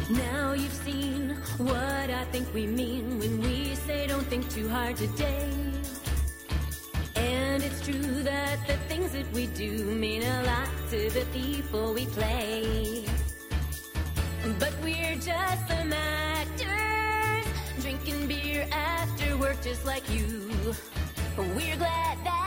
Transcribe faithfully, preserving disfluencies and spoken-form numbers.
Now you've seen what I think we mean when we say don't think too hard today. And it's true that the things that we do mean a lot to the people we play. But we're just some actors, drinking beer after work just like you. We're glad that